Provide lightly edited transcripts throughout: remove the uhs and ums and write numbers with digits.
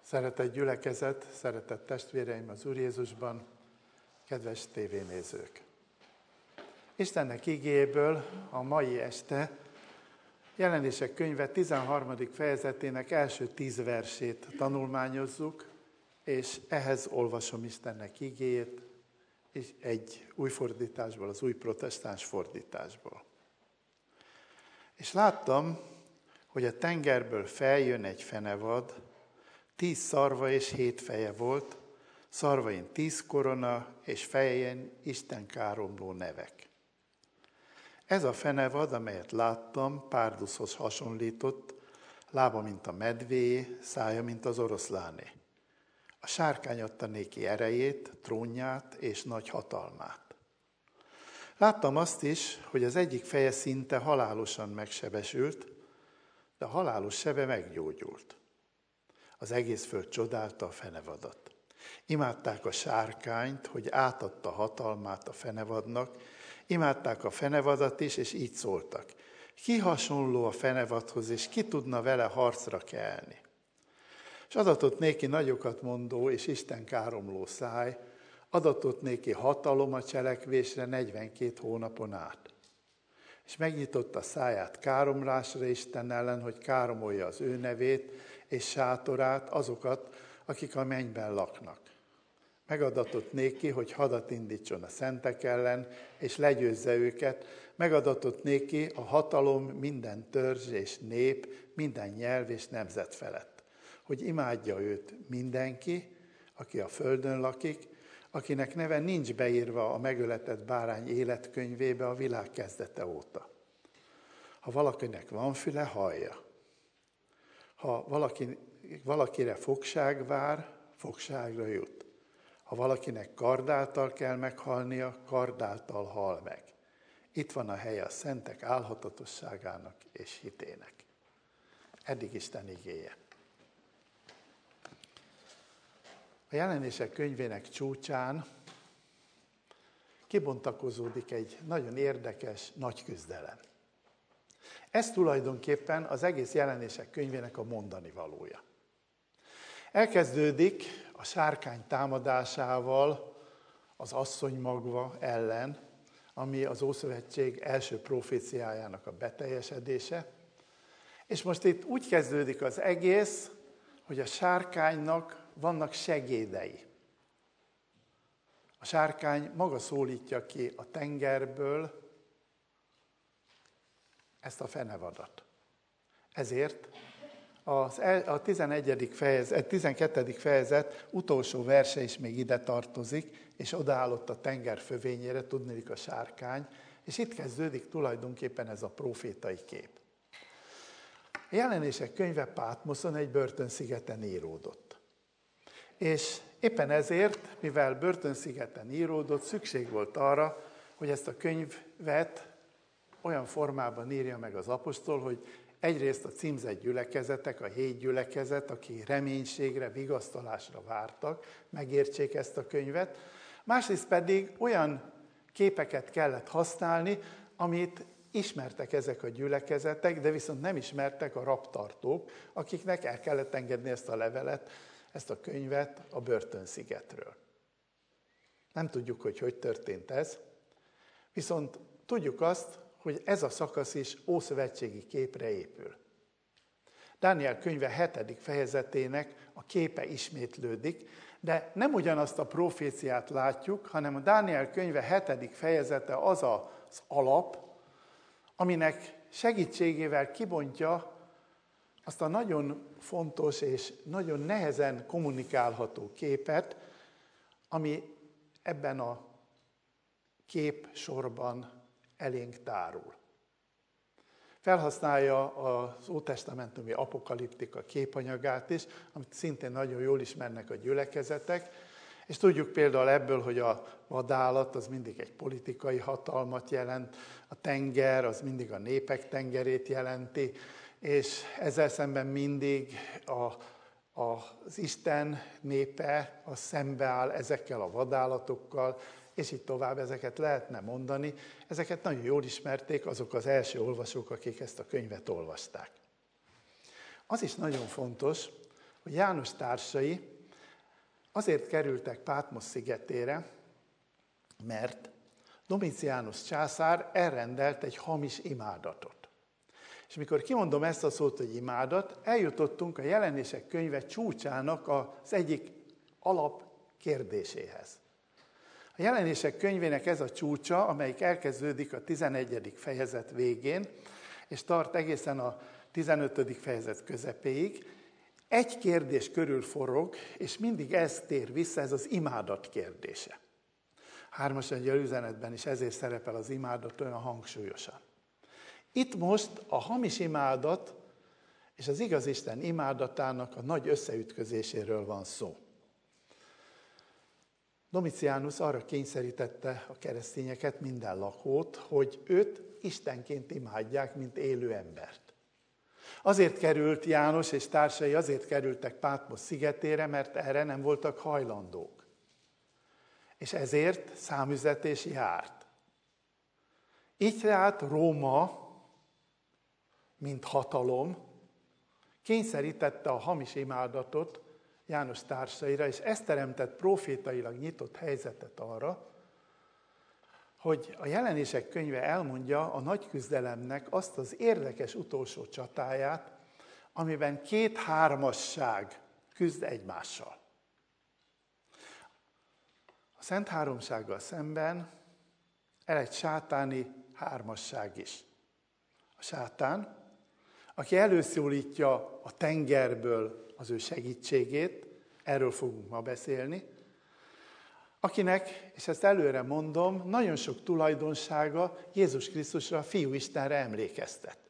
Szeretett gyülekezet, szeretett testvéreim az Úr Jézusban, kedves tévénézők! Istennek igéjéből a mai este Jelenések könyve 13. fejezetének első 10 versét tanulmányozzuk, és ehhez olvasom Istennek igéjét, és egy új fordításból, az új protestáns fordításból. És láttam, hogy a tengerből feljön egy fenevad, 10 szarva és 7 feje volt, szarvain 10 korona, és fején Isten káromló nevek. Ez a fenevad, amelyet láttam, párduszhoz hasonlított, lába, mint a medvéé, szája, mint az oroszláné. A sárkány adta néki erejét, trónját és nagy hatalmát. Láttam azt is, hogy az egyik feje szinte halálosan megsebesült, de a halálos sebe meggyógyult. Az egész föld csodálta a fenevadat. Imádták a sárkányt, hogy átadta hatalmát a fenevadnak, imádták a fenevadat is, és így szóltak. Ki hasonló a fenevadhoz, és ki tudna vele harcra kelni? És adatott néki nagyokat mondó és Isten káromló száj, adatott néki hatalom a cselekvésre 42 hónapon át. És megnyitotta száját káromlásra Isten ellen, hogy káromolja az ő nevét és sátorát, azokat, akik a mennyben laknak. Megadatott néki, hogy hadat indítson a szentek ellen, és legyőzze őket. Megadatott néki a hatalom minden törzs és nép, minden nyelv és nemzet felett. Hogy imádja őt mindenki, aki a földön lakik, akinek neve nincs beírva a megöletett bárány életkönyvébe a világ kezdete óta. Ha valakinek van füle, hallja. Ha valakire fogság vár, fogságra jut. Ha valakinek kardáltal kell meghalnia, kardáltal hal meg. Itt van a helye a szentek álhatatosságának és hitének. Eddig Isten igéje. A Jelenések könyvének csúcsán kibontakozódik egy nagyon érdekes nagy küzdelem. Ez tulajdonképpen az egész Jelenések könyvének a mondani valója. Elkezdődik a sárkány támadásával az asszonymagva ellen, ami az Ószövetség első proféciájának a beteljesedése. És most itt úgy kezdődik az egész, hogy a sárkánynak vannak segédei. A sárkány maga szólítja ki a tengerből ezt a fenevadat. Ezért a 12. fejezet utolsó verse is még ide tartozik, és odaállott a tenger fövényére, tudniillik a sárkány, és itt kezdődik tulajdonképpen ez a profétai kép. A Jelenések könyve Pátmoszon egy börtönszigeten íródott. És éppen ezért, mivel börtönszigeten íródott, szükség volt arra, hogy ezt a könyvet olyan formában írja meg az apostol, hogy egyrészt a címzett gyülekezetek, a 7 gyülekezet, aki reménységre, vigasztalásra vártak, megértsék ezt a könyvet. Másrészt pedig olyan képeket kellett használni, amit ismertek ezek a gyülekezetek, de viszont nem ismertek a rabtartók, akiknek el kellett engedni ezt a levelet, ezt a könyvet a börtönszigetről. Nem tudjuk, hogy történt ez, viszont tudjuk azt, hogy ez a szakasz is ószövetségi képre épül. Dániel könyve 7. fejezetének a képe ismétlődik, de nem ugyanazt a proféciát látjuk, hanem a Dániel könyve 7. fejezete az az alap, aminek segítségével kibontja azt a nagyon fontos és nagyon nehezen kommunikálható képet, ami ebben a képsorban elénk tárul. Felhasználja az ótestamentumi apokaliptika képanyagát is, amit szintén nagyon jól ismernek a gyülekezetek, és tudjuk például ebből, hogy a vadállat az mindig egy politikai hatalmat jelent, a tenger az mindig a népek tengerét jelenti, és ezzel szemben mindig az Isten népe az szembeáll ezekkel a vadállatokkal, és így tovább ezeket lehetne mondani. Ezeket nagyon jól ismerték azok az első olvasók, akik ezt a könyvet olvasták. Az is nagyon fontos, hogy János társai azért kerültek Pátmos szigetére, mert Domitianus császár elrendelt egy hamis imádatot. És mikor kimondom ezt a szót, hogy imádat, eljutottunk a Jelenések könyve csúcsának az egyik alapkérdéséhez. A Jelenések könyvének ez a csúcsa, amelyik elkezdődik a 11. fejezet végén, és tart egészen a 15. fejezet közepéig, egy kérdés körül forog, és mindig ez tér vissza, ez az imádat kérdése. 3. angyal üzenetben is ezért szerepel az imádat olyan hangsúlyosan. Itt most a hamis imádat és az igaz Isten imádatának a nagy összeütközéséről van szó. Domitianus arra kényszerítette a keresztényeket, minden lakót, hogy őt istenként imádják, mint élő embert. Azért került János és társai, azért kerültek Pátmos szigetére, mert erre nem voltak hajlandók. És ezért számüzetés járt. Így tehát Róma, mint hatalom, kényszerítette a hamis imádatot János társaira, és ez teremtett profétailag nyitott helyzetet arra, hogy a Jelenések könyve elmondja a nagy küzdelemnek azt az érdekes utolsó csatáját, amiben két hármasság küzd egymással. A Szent Háromsággal szemben egy sátáni hármasság is. A sátán, aki előszólítja a tengerből az ő segítségét, erről fogunk ma beszélni, akinek, és ezt előre mondom, nagyon sok tulajdonsága Jézus Krisztusra, a Fiú Istenre emlékeztet.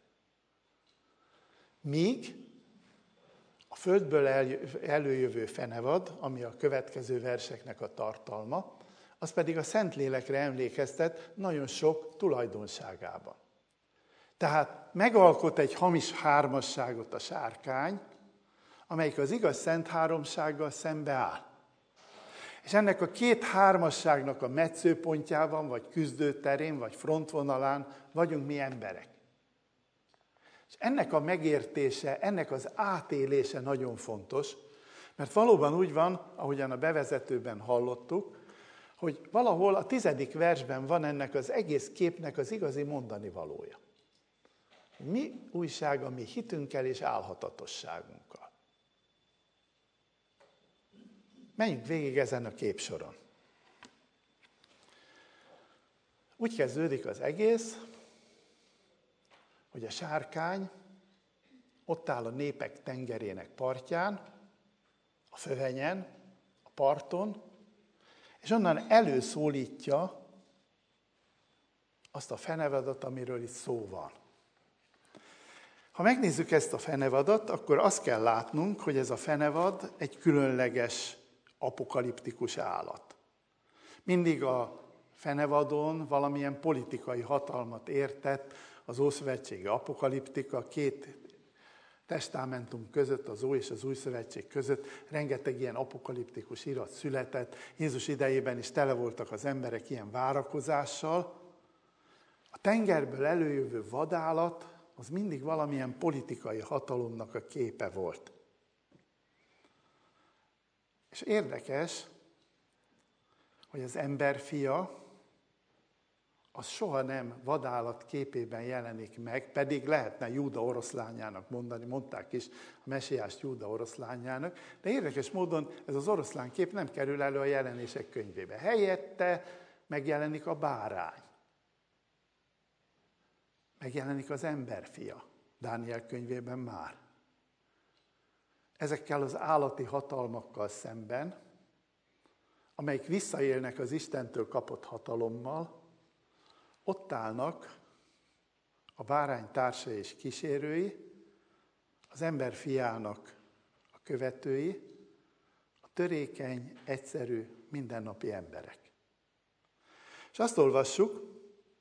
Míg a földből előjövő fenevad, ami a következő verseknek a tartalma, az pedig a Szentlélekre emlékeztet nagyon sok tulajdonságában. Tehát megalkot egy hamis hármasságot a sárkány, amelyik az igaz Szent Háromsággal szembe áll. És ennek a két hármasságnak a metszőpontjában, vagy küzdőterén, vagy frontvonalán vagyunk mi emberek. És ennek a megértése, ennek az átélése nagyon fontos, mert valóban úgy van, ahogyan a bevezetőben hallottuk, hogy valahol a 10. versben van ennek az egész képnek az igazi mondani valója. Mi újság a mi hitünkkel és álhatatosságunkkal? Menjünk végig ezen a képsoron. Úgy kezdődik az egész, hogy a sárkány ott áll a népek tengerének partján, a fövenyen, a parton, és onnan előszólítja azt a fenevadat, amiről itt szó van. Ha megnézzük ezt a fenevadat, akkor azt kell látnunk, hogy ez a fenevad egy különleges apokaliptikus állat. Mindig a fenevadon valamilyen politikai hatalmat értett az Ószövetségi apokaliptika, két testamentum között, az Ó és az Új Szövetség között rengeteg ilyen apokaliptikus irat született. Jézus idejében is tele voltak az emberek ilyen várakozással. A tengerből előjövő vadállat az mindig valamilyen politikai hatalomnak a képe volt. És érdekes, hogy az emberfia az soha nem vadállat képében jelenik meg, pedig lehetne Júda oroszlányának mondani, mondták is a mesiást Júda oroszlányának, de érdekes módon ez az oroszlán kép nem kerül elő a Jelenések könyvébe. Helyette megjelenik a bárány. Megjelenik az emberfia, Dániel könyvében már. Ezekkel az állati hatalmakkal szemben, amelyik visszaélnek az Istentől kapott hatalommal, ott állnak a bárány társai és kísérői, az ember fiának a követői, a törékeny, egyszerű, mindennapi emberek. És azt olvassuk,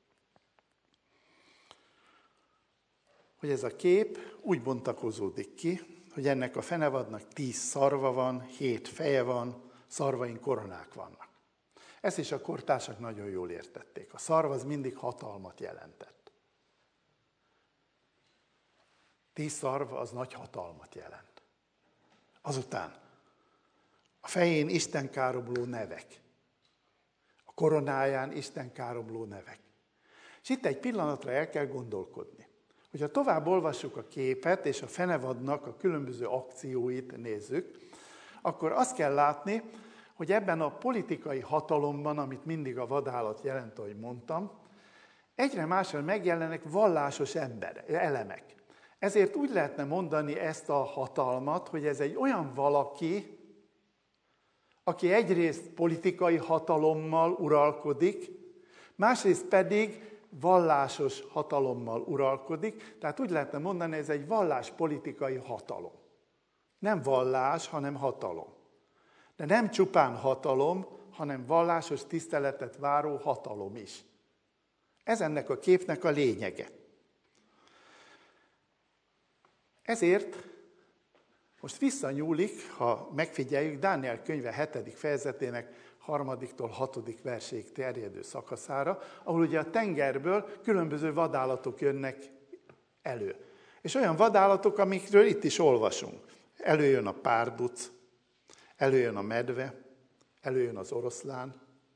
hogy ez a kép úgy bontakozódik ki, hogy ennek a fenevadnak 10 szarva van, 7 feje van, szarvain koronák vannak. Ezt is a kortársak nagyon jól értették. A szarv az mindig hatalmat jelentett. 10 szarv az nagy hatalmat jelent. Azután a fején istenkáromló nevek. A koronáján istenkáromló nevek. És itt egy pillanatra el kell gondolkodni. Hogyha tovább olvassuk a képet, és a fenevadnak a különböző akcióit nézzük, akkor azt kell látni, hogy ebben a politikai hatalomban, amit mindig a vadállat jelent, ahogy mondtam, egyre másra megjelennek vallásos elemek. Ezért úgy lehetne mondani ezt a hatalmat, hogy ez egy olyan valaki, aki egyrészt politikai hatalommal uralkodik, másrészt pedig vallásos hatalommal uralkodik, tehát úgy lehetne mondani, ez egy valláspolitikai hatalom. Nem vallás, hanem hatalom. De nem csupán hatalom, hanem vallásos tiszteletet váró hatalom is. Ez ennek a képnek a lényege. Ezért most visszanyúlik, ha megfigyeljük, Dániel könyve 7. fejezetének 3-tól 6. verséig terjedő szakaszára, ahol ugye a tengerből különböző vadállatok jönnek elő. És olyan vadállatok, amikről itt is olvasunk. Előjön a párduc, előjön a medve, előjön az oroszlán,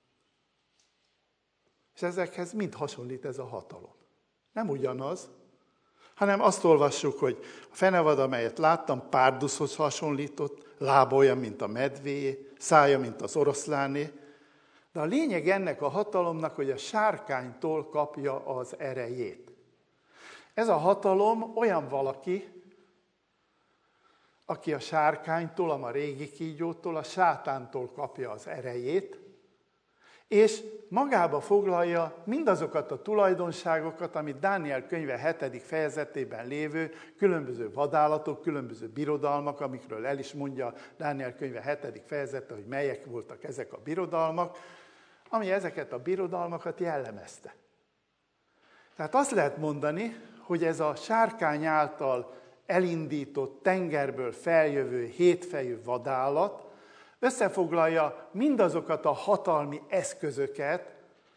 és ezekhez mind hasonlít ez a hatalom. Nem ugyanaz, hanem azt olvassuk, hogy a fenevad, amelyet láttam, párduszhoz hasonlított, lába olyan, mint a medvé, szája, mint az oroszláné. De a lényeg ennek a hatalomnak, hogy a sárkánytól kapja az erejét. Ez a hatalom olyan valaki, aki a sárkánytól, a régi kígyótól, a sátántól kapja az erejét, és magába foglalja mindazokat a tulajdonságokat, amit Dániel könyve 7. fejezetében lévő különböző vadállatok, különböző birodalmak, amikről el is mondja Dániel könyve 7. fejezete, hogy melyek voltak ezek a birodalmak, ami ezeket a birodalmakat jellemezte. Tehát azt lehet mondani, hogy ez a sárkány által elindított, tengerből feljövő hétfejű vadállat összefoglalja mindazokat a hatalmi eszközöket,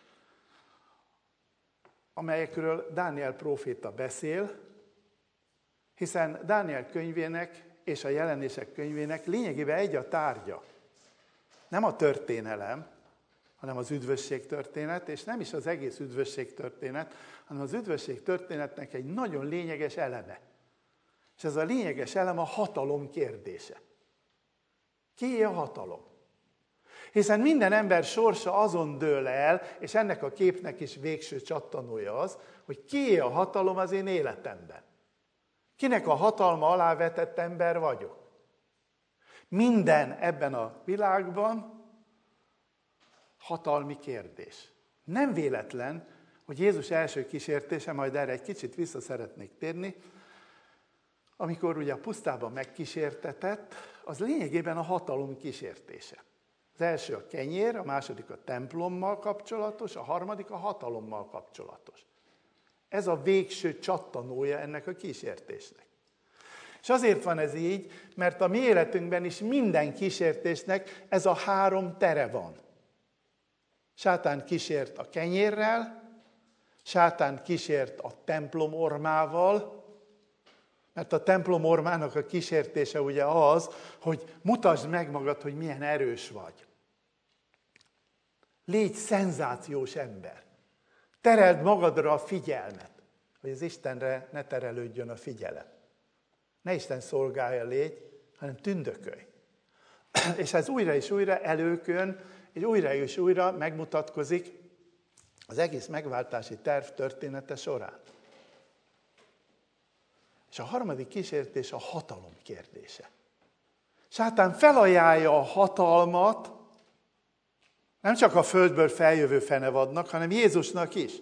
amelyekről Dániel próféta beszél, hiszen Dániel könyvének és a jelenések könyvének lényegében egy a tárgya. Nem a történelem, hanem az üdvösség történet, és nem is az egész üdvösség történet, hanem az üdvösség történetnek egy nagyon lényeges eleme. És ez a lényeges elem a hatalom kérdése. Kié a hatalom? Hiszen minden ember sorsa azon dől el, és ennek a képnek is végső csattanója az, hogy kié a hatalom az én életemben. Kinek a hatalma alá vetett ember vagyok. Minden ebben a világban hatalmi kérdés. Nem véletlen, hogy Jézus első kísértése, majd erre egy kicsit vissza szeretnék térni, amikor ugye a pusztában megkísértetett, az lényegében a hatalom kísértése. Az első a kenyér, a második a templommal kapcsolatos, a harmadik a hatalommal kapcsolatos. Ez a végső csattanója ennek a kísértésnek. És azért van ez így, mert a mi életünkben is minden kísértésnek ez a három tere van. Sátán kísért a kenyérrel, sátán kísért a templom ormával, mert a templom ormának a kísértése ugye az, hogy mutasd meg magad, hogy milyen erős vagy. Légy szenzációs ember. Tereld magadra a figyelmet, hogy az Istenre ne terelődjön a figyelem. Ne Isten szolgálja légy, hanem tündökölj. És ez újra és újra előkön, és újra megmutatkozik az egész megváltási terv története során. És a harmadik kísértés a hatalom kérdése. Sátán felajánlja a hatalmat, nem csak a földből feljövő fenevadnak, hanem Jézusnak is.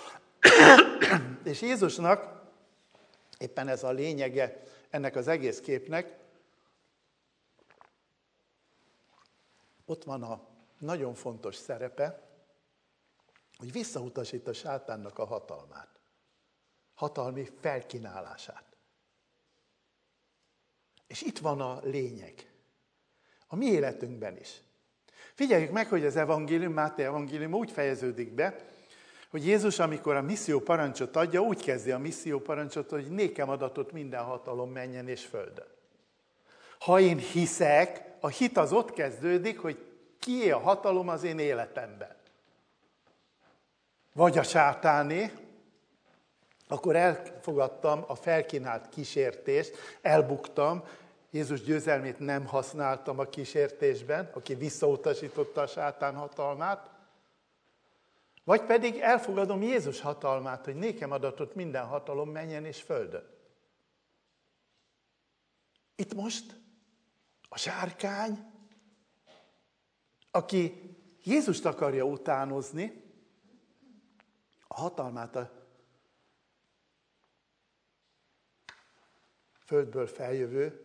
És Jézusnak, éppen ez a lényege ennek az egész képnek, ott van a nagyon fontos szerepe, hogy visszautasít a sátánnak a hatalmát. Hatalmi felkínálását. És itt van a lényeg. A mi életünkben is. Figyeljük meg, hogy az evangélium, Máté evangélium úgy fejeződik be, hogy Jézus, amikor a misszió parancsot adja, úgy kezdi a misszió parancsot, hogy nékem adatot minden hatalom menjen és földön. Ha én hiszek, a hit az ott kezdődik, hogy kié a hatalom az én életemben. Vagy a sátáné, akkor elfogadtam a felkínált kísértést, elbuktam, Jézus győzelmét nem használtam a kísértésben, aki visszautasította a sátán hatalmát, vagy pedig elfogadom Jézus hatalmát, hogy nékem adatott minden hatalom mennyen és földön. Itt most a sárkány, aki Jézust akarja utánozni, a hatalmát a földből feljövő,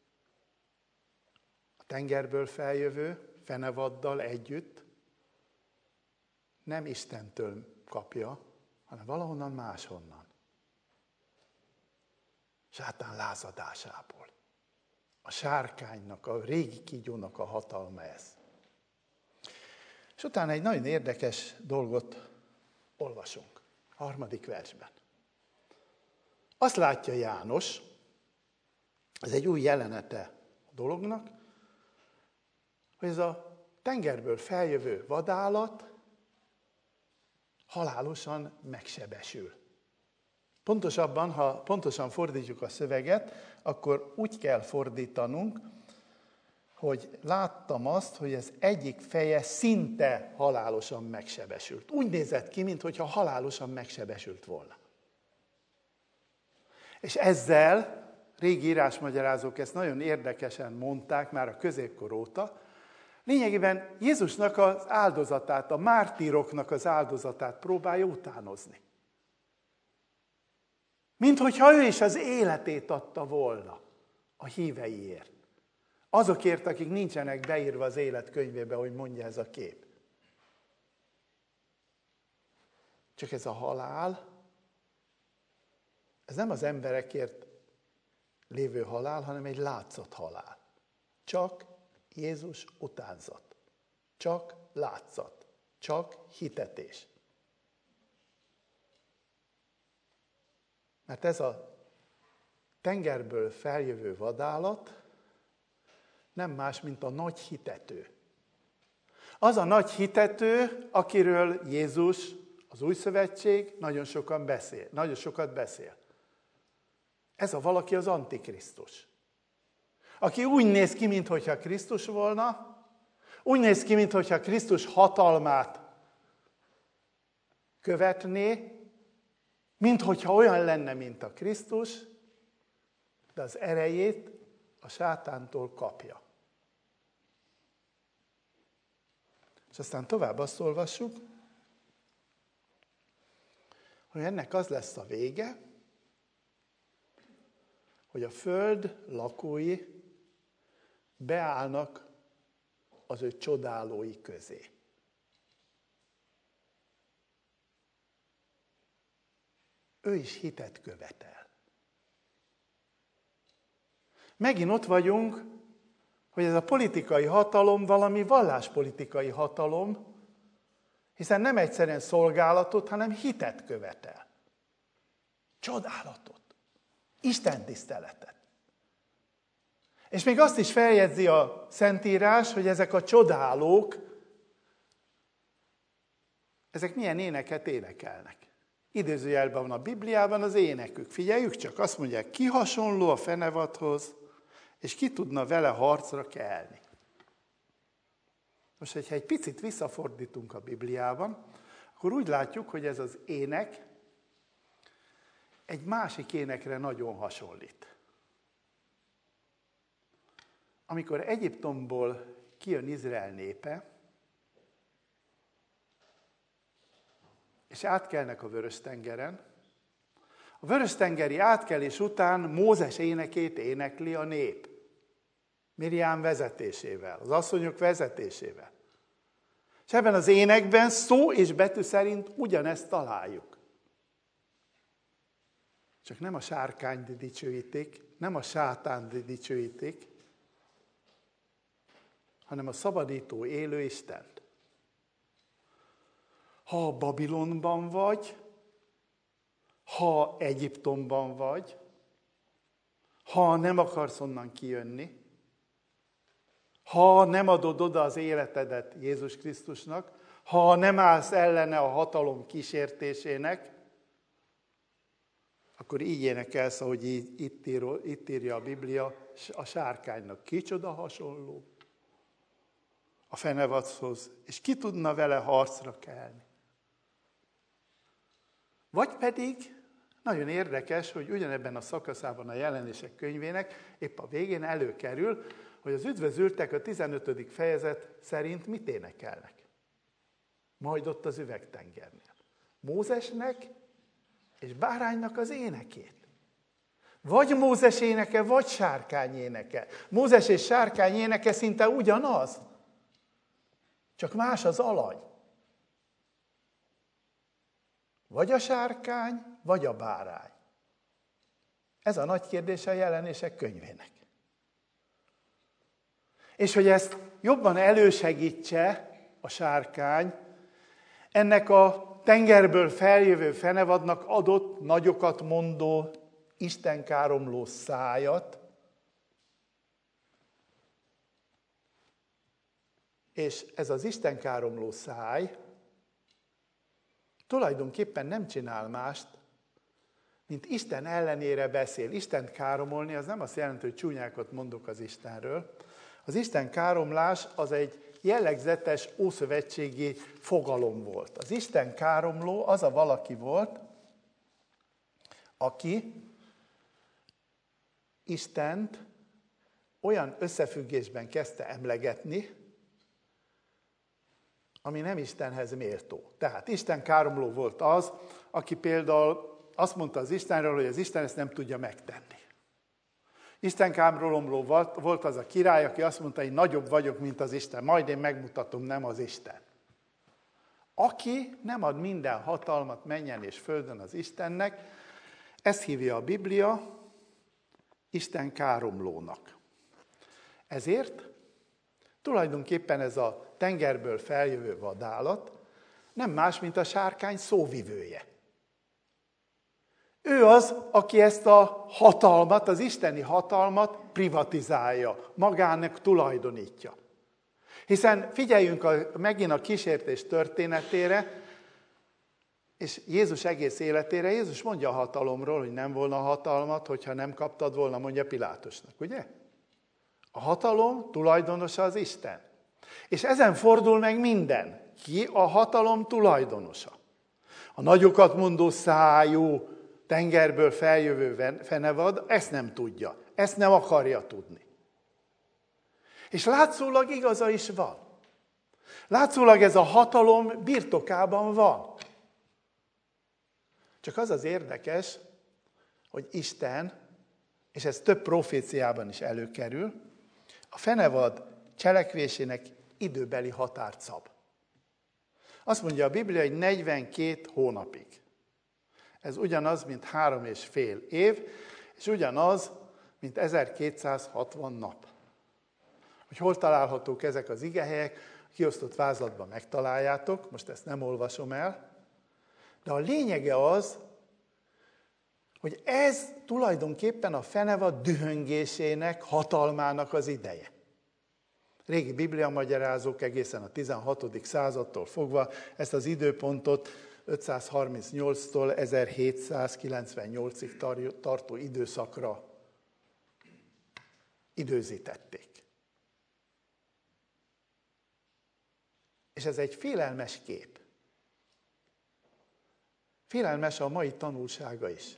a tengerből feljövő fenevaddal együtt nem Istentől kapja, hanem valahonnan máshonnan. Sátán lázadásából. A sárkánynak, a régi kígyónak a hatalma ez. És utána egy nagyon érdekes dolgot olvasunk. 3. versben. Azt látja János, ez egy új jelenete a dolognak, hogy ez a tengerből feljövő vadállat halálosan megsebesül. Pontosabban, ha pontosan fordítjuk a szöveget, akkor úgy kell fordítanunk, hogy láttam azt, hogy az egyik feje szinte halálosan megsebesült. Úgy nézett ki, mintha halálosan megsebesült volna. És ezzel, régi írásmagyarázók ezt nagyon érdekesen mondták már a középkor óta, lényegében Jézusnak az áldozatát, a mártíroknak az áldozatát próbálja utánozni. Minthogyha ő is az életét adta volna a híveiért. Azokért, akik nincsenek beírva az életkönyvébe, hogy mondja ez a kép. Csak ez a halál, ez nem az emberekért lévő halál, hanem egy látszat halál. Csak Jézus utánzat. Csak látszat. Csak hitetés. Mert ez a tengerből feljövő vadállat nem más, mint a nagy hitető. Az a nagy hitető, akiről Jézus, az Új Szövetség nagyon sokat beszél. Ez a valaki az Antikrisztus. Aki úgy néz ki, mintha Krisztus volna, úgy néz ki, mintha Krisztus hatalmát követné, minthogyha olyan lenne, mint a Krisztus, de az erejét a sátántól kapja. És aztán tovább azt olvassuk, hogy ennek az lesz a vége, hogy a föld lakói beállnak az ő csodálói közé. Ő is hitet követel. Megint ott vagyunk, hogy ez a politikai hatalom valami valláspolitikai hatalom, hiszen nem egyszerűen szolgálatot, hanem hitet követel. Csodálatot. Istentiszteletet. És még azt is feljegyzi a Szentírás, hogy ezek a csodálók, ezek milyen éneket énekelnek. Idézőjelben van a Bibliában az énekük. Figyeljük csak, azt mondják, ki hasonló a fenevadhoz, és ki tudna vele harcra kelni. Most, hogyha egy picit visszafordítunk a Bibliában, akkor úgy látjuk, hogy ez az ének egy másik énekre nagyon hasonlít. Amikor Egyiptomból kijön Izrael népe, és átkelnek a Vörös-tengeren, a Vörös-tengeri átkelés után Mózes énekét énekli a nép. Miriám vezetésével, az asszonyok vezetésével. És ebben az énekben szó és betű szerint ugyanezt találjuk. Csak nem a sárkányt dicsőítik, nem a sátánt dicsőítik, hanem a szabadító élő Istent. Ha Babilonban vagy, ha Egyiptomban vagy, ha nem akarsz onnan kijönni, ha nem adod oda az életedet Jézus Krisztusnak, ha nem állsz ellene a hatalom kísértésének, akkor így énekelsz, ahogy itt írja a Biblia, a sárkánynak kicsoda hasonló a fenevadhoz, és ki tudna vele harcra kelni. Vagy pedig, nagyon érdekes, hogy ugyanebben a szakaszában a Jelenések könyvének épp a végén előkerül, hogy az üdvözültek a 15. fejezet szerint mit énekelnek. Majd ott az üvegtengernél. Mózesnek és báránynak az énekét. Vagy Mózes éneke, vagy sárkány éneke. Mózes és sárkány éneke szinte ugyanaz, csak más az alany. Vagy a sárkány, vagy a bárány. Ez a nagy kérdése a Jelenések könyvének. És hogy ezt jobban elősegítse a sárkány, ennek a tengerből feljövő fenevadnak adott nagyokat mondó, istenkáromló szájat, és ez az istenkáromló száj tulajdonképpen nem csinál mást, mint Isten ellenére beszél. Istent káromolni, az nem azt jelenti, hogy csúnyákat mondok az Istenről. Az Isten káromlás az egy jellegzetes ószövetségi fogalom volt. Az Isten káromló az a valaki volt, aki Istent olyan összefüggésben kezdte emlegetni, ami nem Istenhez méltó. Tehát Isten káromló volt az, aki például azt mondta az Istenről, hogy az Isten ezt nem tudja megtenni. Isten káromló volt az a király, aki azt mondta, hogy nagyobb vagyok, mint az Isten, majd én megmutatom, nem az Isten. Aki nem ad minden hatalmat mennyen és földön az Istennek, ezt hívja a Biblia Isten káromlónak. Ezért tulajdonképpen ez a tengerből feljövő vadállat nem más, mint a sárkány szóvivője. Ő az, aki ezt a hatalmat, az isteni hatalmat privatizálja, magának tulajdonítja. Hiszen figyeljünk megint a kísértés történetére, és Jézus egész életére. Jézus mondja a hatalomról, hogy nem volna hatalmat, hogyha nem kaptad volna, mondja Pilátusnak, ugye? A hatalom tulajdonosa az Isten. És ezen fordul meg minden. Ki a hatalom tulajdonosa? A nagyokat mondó szájú, tengerből feljövő fenevad ezt nem tudja, ezt nem akarja tudni. És látszólag igaza is van. Látszólag ez a hatalom birtokában van. Csak az az érdekes, hogy Isten, és ez több proféciában is előkerül, a fenevad cselekvésének időbeli határt szab. Azt mondja a Biblia, hogy 42 hónapig. Ez ugyanaz, mint 3,5 év, és ugyanaz, mint 1260 nap. Hogy hol találhatók ezek az igehelyek, a kiosztott vázlatban megtaláljátok, most ezt nem olvasom el, de a lényege az, hogy ez tulajdonképpen a fenevad dühöngésének, hatalmának az ideje. Régi bibliamagyarázók egészen a 16. századtól fogva ezt az időpontot 538-tól 1798-ig tartó időszakra időzítették. És ez egy félelmes kép. Félelmes a mai tanulsága is.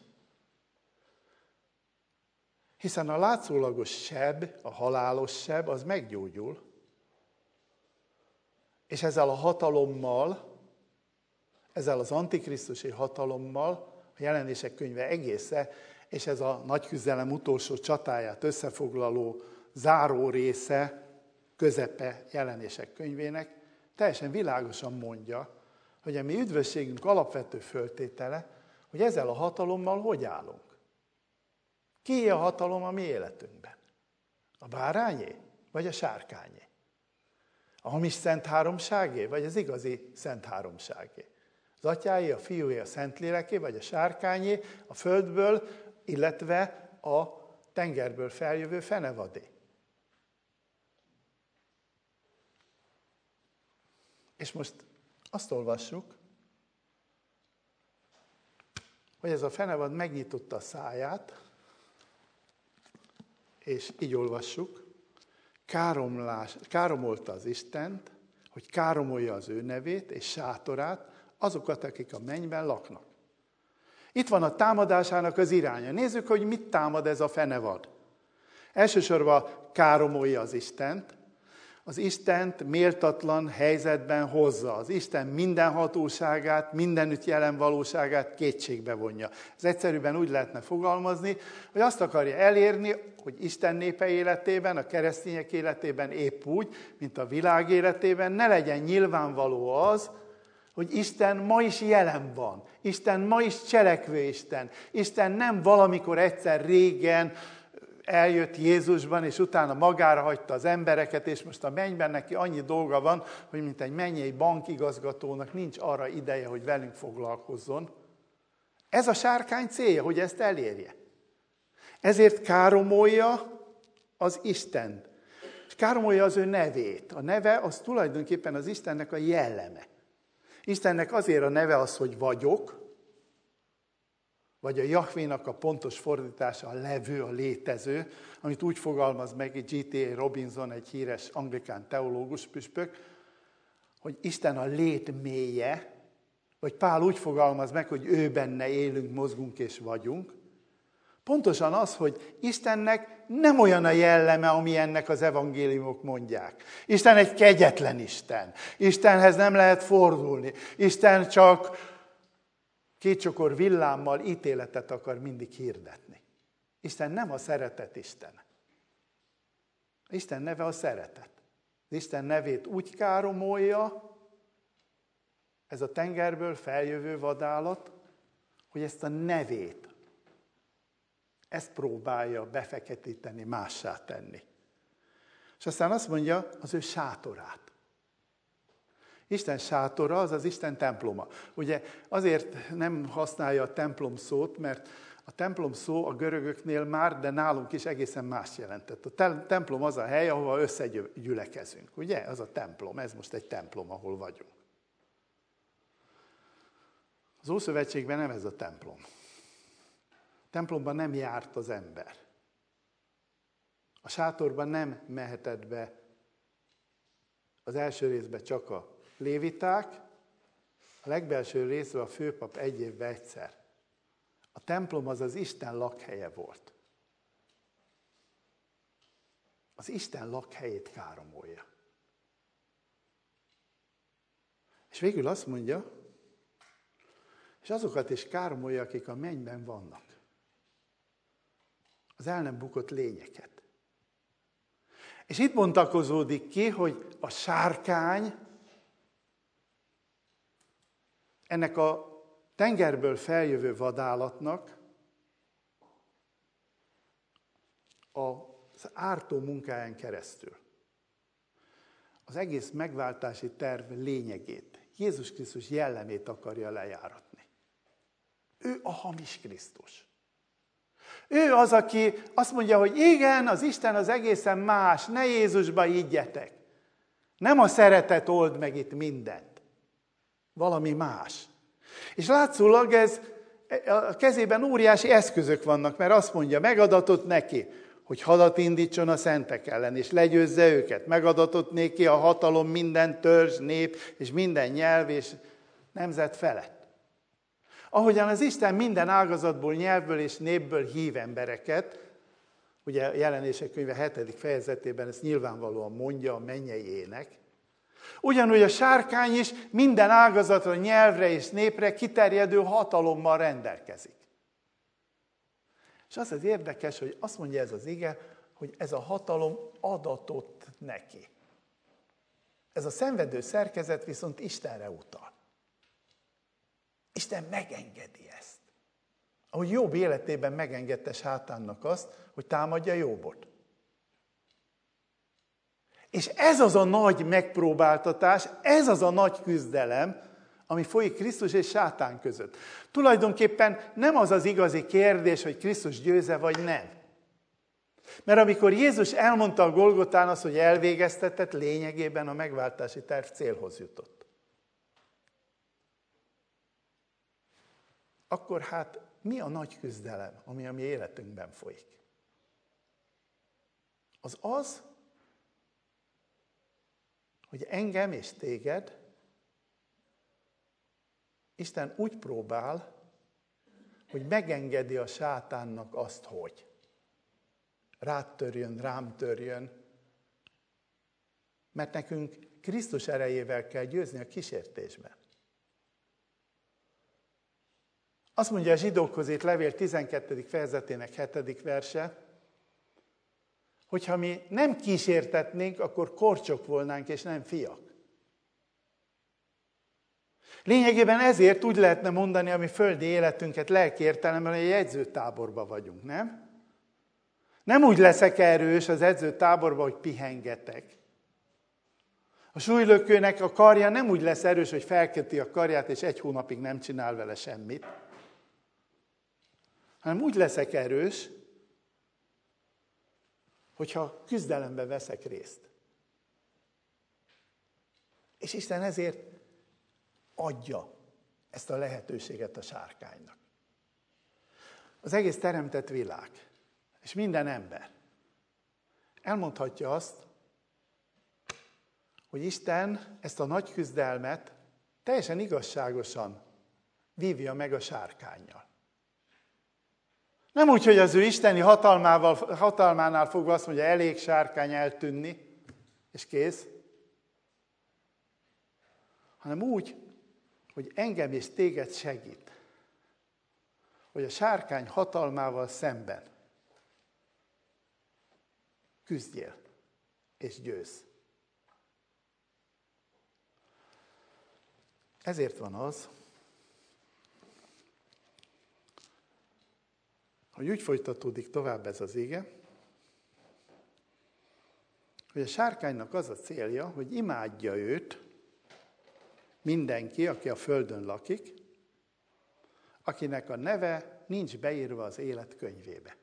Hiszen a látszólagos seb, a halálos seb, az meggyógyul, és ezzel a hatalommal, ezzel az antikrisztusi hatalommal, a Jelenések könyve egésze, és ez a nagy küzdelem utolsó csatáját összefoglaló záró része, közepe Jelenések könyvének, teljesen világosan mondja, hogy a mi üdvösségünk alapvető föltétele, hogy ezzel a hatalommal hogy állunk. Kié a hatalom a mi életünkben? A bárányé, vagy a sárkányé? A hamis szent háromságé, vagy az igazi szent háromságé? Az atyáé, a fiúé, a Szentléleké, vagy a sárkányé, a földből, illetve a tengerből feljövő fenevadé? És most azt olvassuk, hogy ez a fenevad megnyitotta a száját, és így olvassuk, káromolta az Istent, hogy káromolja az ő nevét és sátorát, azokat, akik a mennyben laknak. Itt van a támadásának az iránya. Nézzük, hogy mit támad ez a fenevad. Elsősorban káromolja az Istent, az Istent méltatlan helyzetben hozza. Az Isten minden hatóságát, mindenütt jelen valóságát kétségbe vonja. Ez egyszerűen úgy lehetne fogalmazni, hogy azt akarja elérni, hogy Isten népe életében, a keresztények életében épp úgy, mint a világ életében ne legyen nyilvánvaló az, hogy Isten ma is jelen van. Isten ma is cselekvő Isten. Isten nem valamikor egyszer régen eljött Jézusban, és utána magára hagyta az embereket, és most a mennyben neki annyi dolga van, hogy mint egy mennyei bankigazgatónak nincs arra ideje, hogy velünk foglalkozzon. Ez a sárkány célja, hogy ezt elérje. Ezért káromolja az Istent. És káromolja az ő nevét. A neve az tulajdonképpen az Istennek a jelleme. Istennek azért a neve az, hogy vagyok, vagy a Jahvénak a pontos fordítása a levő, a létező, amit úgy fogalmaz meg G.T.A. Robinson, egy híres anglikán teológus püspök, hogy Isten a lét mélye, vagy Pál úgy fogalmaz meg, hogy ő benne élünk, mozgunk és vagyunk. Pontosan az, hogy Istennek nem olyan a jelleme, ami ennek az evangéliumok mondják. Isten egy kegyetlen Isten. Istenhez nem lehet fordulni. Isten csak két csokor villámmal ítéletet akar mindig hirdetni. Isten nem a szeretet Isten. Isten neve a szeretet. Isten nevét úgy káromolja, ez a tengerből feljövő vadállat, hogy ezt a nevét, ezt próbálja befeketíteni, mássá tenni. És aztán azt mondja, az ő sátorát. Isten sátora az az Isten temploma. Ugye azért nem használja a templom szót, mert a templom szó a görögöknél már, de nálunk is egészen más jelentett. A templom az a hely, ahol összegyülekezünk. Ugye? Az a templom. Ez most egy templom, ahol vagyunk. Az Ószövetségben nem ez a templom. A templomban nem járt az ember. A sátorban nem mehetett be az első részben csak a léviták, a legbelső részben a főpap egy évben egyszer. A templom az az Isten lakhelye volt. Az Isten lakhelyét káromolja. És végül azt mondja, és azokat is káromolja, akik a mennyben vannak. Az el nem bukott lényeket. És itt bontakozódik ki, hogy a sárkány ennek a tengerből feljövő vadállatnak az ártó munkáján keresztül az egész megváltási terv lényegét, Jézus Krisztus jellemét akarja lejáratni. Ő a hamis Krisztus. Ő az, aki azt mondja, hogy igen, az Isten az egészen más, ne Jézusba higgyetek. Nem a szeretet old meg itt mindent. Valami más. És látszólag a kezében óriási eszközök vannak, mert azt mondja, megadatott neki, hogy hadat indítson a szentek ellen, és legyőzze őket. Megadatott neki a hatalom minden törzs, nép, és minden nyelv és nemzet felett. Ahogyan az Isten minden ágazatból, nyelvből és népből hív embereket, ugye a Jelenések könyve 7. fejezetében ezt nyilvánvalóan mondja a mennyei ének, ugyanúgy a sárkány is minden ágazatra, nyelvre és népre kiterjedő hatalommal rendelkezik. És az az érdekes, hogy azt mondja ez az ige, hogy ez a hatalom adatott neki. Ez a szenvedő szerkezet viszont Istenre utal. Isten megengedi ezt. Ahogy Jobb életében megengedte Sátánnak azt, hogy támadja Jobbot. És ez az a nagy megpróbáltatás, ez az a nagy küzdelem, ami folyik Krisztus és Sátán között. Tulajdonképpen nem az az igazi kérdés, hogy Krisztus győze vagy nem. Mert amikor Jézus elmondta a Golgotán azt, hogy elvégeztetett, lényegében a megváltási terv célhoz jutott. akkor hát mi a nagy küzdelem, ami a mi életünkben folyik? Az, hogy engem és téged Isten úgy próbál, hogy megengedi a sátánnak azt, hogy rád törjön, rám törjön, mert nekünk Krisztus erejével kell győzni a kísértésben. Azt mondja a Zsidókhoz írt levél 12. fejezetének 7. verse, hogyha mi nem kísértetnénk, akkor korcsok volnánk, és nem fiak. Lényegében ezért úgy lehetne mondani, ami földi életünket lelki értelemben, hogy egy edzőtáborban vagyunk, nem? Nem úgy leszek erős az edzőtáborban, hogy pihengetek. A súlylökőnek a karja nem úgy lesz erős, hogy felköti a karját, és 1 hónapig nem csinál vele semmit, hanem úgy leszek erős, hogyha küzdelemben veszek részt. És Isten ezért adja ezt a lehetőséget a sárkánynak. Az egész teremtett világ, és minden ember elmondhatja azt, hogy Isten ezt a nagy küzdelmet teljesen igazságosan vívja meg a sárkánnyal. Nem úgy, hogy az ő isteni hatalmánál fogva azt mondja, elég sárkány eltűnni, és kész, hanem úgy, hogy engem és téged segít, hogy a sárkány hatalmával szemben küzdjél és győzz. Ezért van az, hogy úgy folytatódik tovább ez az ige, hogy a sárkánynak az a célja, hogy imádja őt mindenki, aki a földön lakik, akinek a neve nincs beírva az élet könyvébe.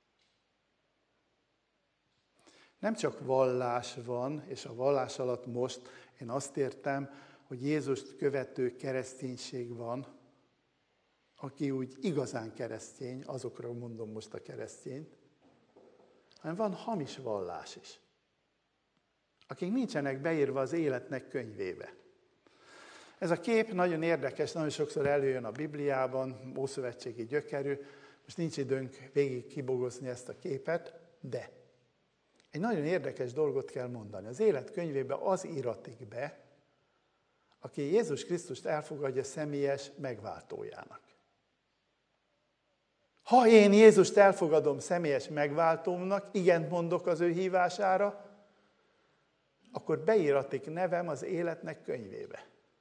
Nem csak vallás van, és a vallás alatt most én azt értem, hogy Jézust követő kereszténység van, aki úgy igazán keresztény, azokról mondom most a keresztényt, hanem van hamis vallás is, akik nincsenek beírva az életnek könyvébe. Ez a kép nagyon érdekes, nagyon sokszor előjön a Bibliában, ószövetségi gyökerű, most nincs időnk végig kibogozni ezt a képet, de egy nagyon érdekes dolgot kell mondani. Az élet könyvébe az íratik be, aki Jézus Krisztust elfogadja személyes megváltójának. Ha én Jézust elfogadom személyes megváltómnak, igent mondok az ő hívására, akkor beíratik nevem az életnek könyvébe.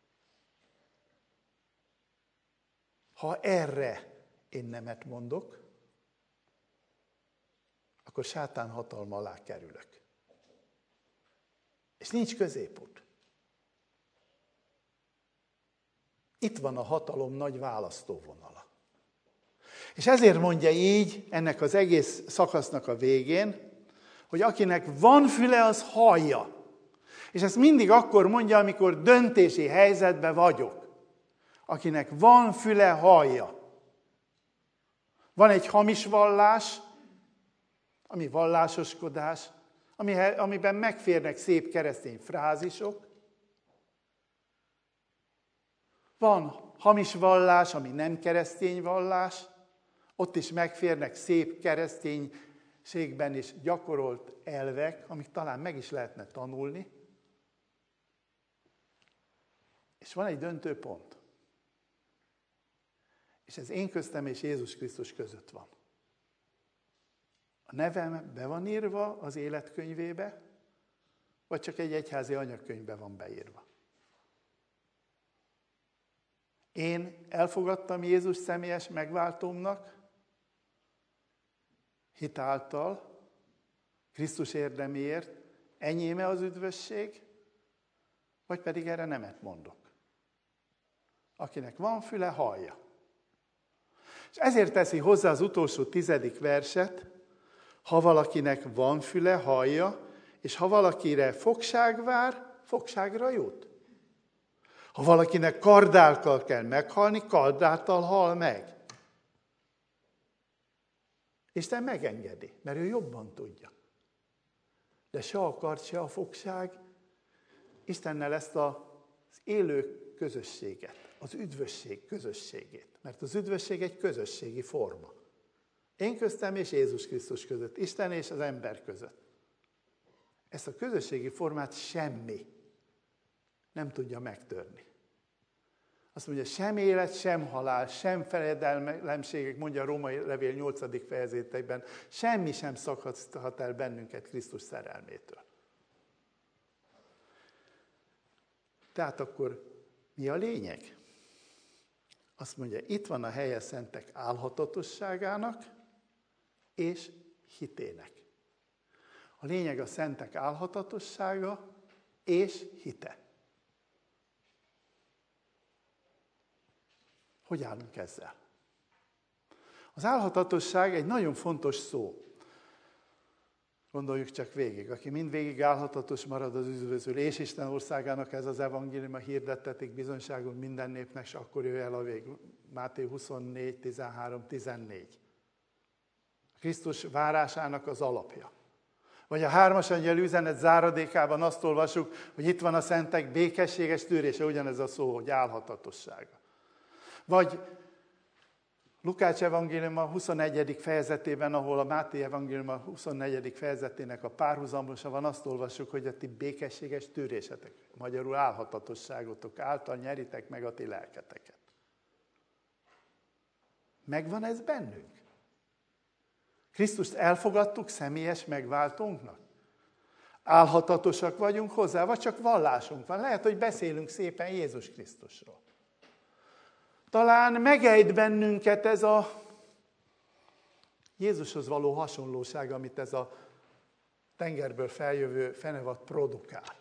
Ha erre én nemet mondok, akkor sátán hatalma alá kerülök. És nincs középút. Itt van a hatalom nagy választóvonala. És ezért mondja így ennek az egész szakasznak a végén, hogy akinek van füle, az hallja. És ezt mindig akkor mondja, amikor döntési helyzetben vagyok. Akinek van füle, hallja. Van egy hamis vallás, ami vallásoskodás, amiben megférnek szép keresztény frázisok. Van hamis vallás, ami nem keresztény vallás, ott is megférnek szép kereszténységben is gyakorolt elvek, amik talán meg is lehetne tanulni. És van egy döntő pont. És ez én köztem és Jézus Krisztus között van. A nevem be van írva az életkönyvébe, vagy csak egy egyházi anyagkönyvbe van beírva. Én elfogadtam Jézus személyes megváltómnak, hitáltal, Krisztus érdeméért, enyéme az üdvösség, vagy pedig erre nemet mondok. Akinek van füle, hallja. És ezért teszi hozzá az utolsó 10. verset, ha valakinek van füle, hallja, és ha valakire fogság vár, fogságra jut. Ha valakinek kardálkkal kell meghalni, kardáltal hal meg. Isten megengedi, mert ő jobban tudja. De se a kard, se a fogság Istennel ezt az élő közösséget, az üdvösség közösségét. Mert az üdvösség egy közösségi forma. Én köztem és Jézus Krisztus között, Isten és az ember között. Ezt a közösségi formát semmi nem tudja megtörni. Azt mondja, sem élet, sem halál, sem fejedelemségek, mondja a Római Levél 8. fejezetében, semmi sem szakadhat el bennünket Krisztus szerelmétől. Tehát akkor mi a lényeg? Azt mondja, itt van a helye szentek álhatatosságának és hitének. A lényeg a szentek álhatatossága és hite. Hogy állunk ezzel? Az álhatatosság egy nagyon fontos szó. Gondoljuk csak végig. Aki mindvégig álhatatos marad, az üdvözül. És Isten országának ez az evangéliuma hirdettetik bizonyságon minden népnek, és akkor jöjj el a vég. Máté 24, 13, 14. Krisztus várásának az alapja. Vagy a 3. angyal üzenet záradékában azt olvasjuk, hogy itt van a szentek békességes tűrése, ugyanez a szó, hogy álhatatossága. Vagy Lukács evangéliuma 21. fejezetében, ahol a Máté evangéliuma 24. fejezetének a párhuzamosa van, azt olvassuk, hogy a ti békességes tűrésetek, magyarul álhatatosságotok által nyeritek meg a ti lelketeket. Megvan ez bennünk? Krisztust elfogadtuk személyes megváltónknak? Álhatatosak vagyunk hozzá, vagy csak vallásunk van? Lehet, hogy beszélünk szépen Jézus Krisztusról. Talán megejt bennünket ez a Jézushoz való hasonlóság, amit ez a tengerből feljövő fenevad produkál.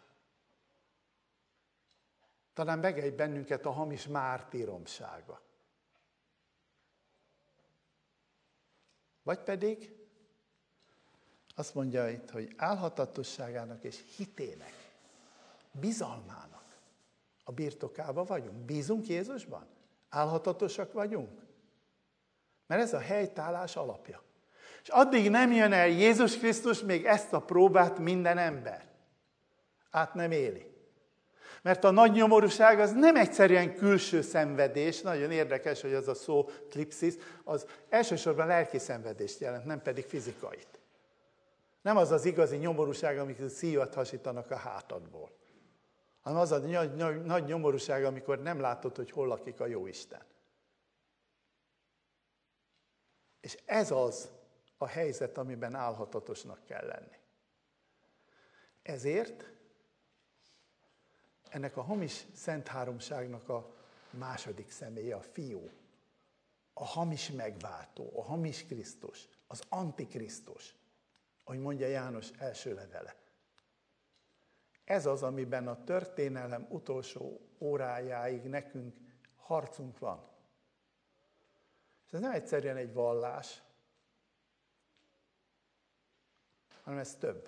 Talán megejt bennünket a hamis mártíromsága. Vagy pedig azt mondja itt, hogy álhatatosságának és hitének, bizalmának a birtokába vagyunk. Bízunk Jézusban? Álhatatosak vagyunk? Mert ez a helytállás alapja. És addig nem jön el Jézus Krisztus, még ezt a próbát minden ember át nem éli. Mert a nagy nyomorúság az nem egyszerűen külső szenvedés, nagyon érdekes, hogy az a szó klipszis, az elsősorban lelki szenvedést jelent, nem pedig fizikait. Nem az az igazi nyomorúság, amikor szívat hasítanak a hátadból, hanem az a nagy nyomorúság, amikor nem látod, hogy hol lakik a Jóisten. És ez az a helyzet, amiben álhatatosnak kell lenni. Ezért ennek a hamis szent háromságnak a második személye, a fiú, a hamis megváltó, a hamis Krisztus, az antikrisztus, ahogy mondja János első levele. Ez az, amiben a történelem utolsó órájáig nekünk harcunk van. És ez nem egyszerűen egy vallás, hanem ez több.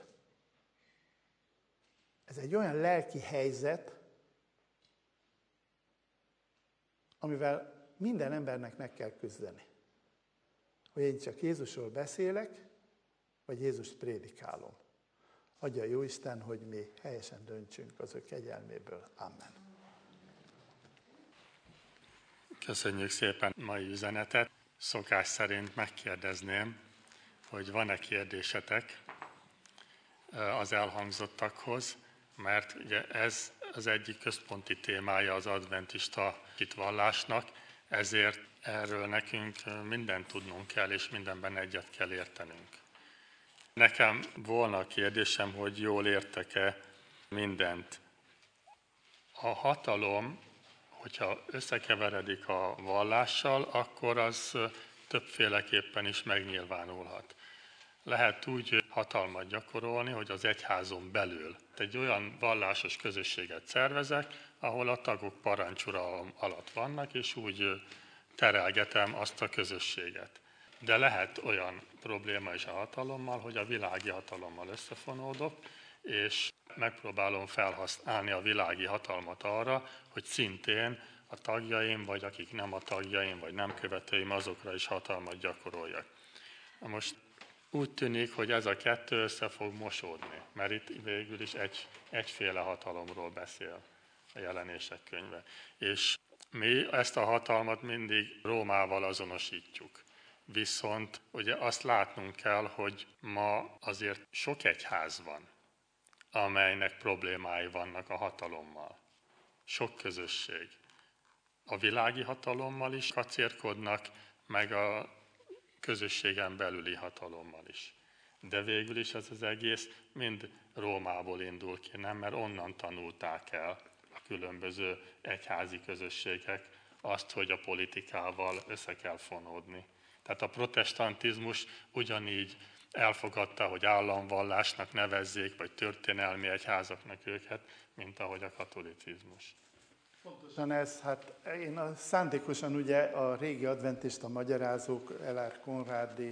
Ez egy olyan lelki helyzet, amivel minden embernek meg kell küzdeni. Hogy én csak Jézusról beszélek, vagy Jézust prédikálom. Adja a Jóisten, hogy mi helyesen döntsünk az ő kegyelméből. Amen. Köszönjük szépen a mai üzenetet. Szokás szerint megkérdezném, hogy van-e kérdésetek az elhangzottakhoz, mert ugye ez az egyik központi témája az adventista hitvallásnak, ezért erről nekünk mindent tudnunk kell, és mindenben egyet kell értenünk. Nekem volna a kérdésem, hogy jól értek-e mindent. A hatalom, hogyha összekeveredik a vallással, akkor az többféleképpen is megnyilvánulhat. Lehet úgy hatalmat gyakorolni, hogy az egyházon belül egy olyan vallásos közösséget szervezek, ahol a tagok parancsuralom alatt vannak, és úgy terelgetem azt a közösséget. De lehet olyan probléma is a hatalommal, hogy a világi hatalommal összefonódok, és megpróbálom felhasználni a világi hatalmat arra, hogy szintén a tagjaim, vagy akik nem a tagjaim, vagy nem követőim, azokra is hatalmat gyakoroljak. Most úgy tűnik, hogy ez a kettő össze fog mosódni, mert itt végül is egyféle hatalomról beszél a Jelenések könyve. És mi ezt a hatalmat mindig Rómával azonosítjuk. Viszont ugye azt látnunk kell, hogy ma azért sok egyház van, amelynek problémái vannak a hatalommal. Sok közösség. A világi hatalommal is kacérkodnak, meg a közösségen belüli hatalommal is. De végül is ez az egész mind Rómából indul ki, nem? Mert onnan tanulták el a különböző egyházi közösségek azt, hogy a politikával össze kell fonódni. Tehát a protestantizmus ugyanígy elfogadta, hogy államvallásnak nevezzék, vagy történelmi egyházaknak őket, mint ahogy a katolicizmus. Pontosan ez, hát én szándékosan ugye a régi adventista magyarázók, L.R. Conradi,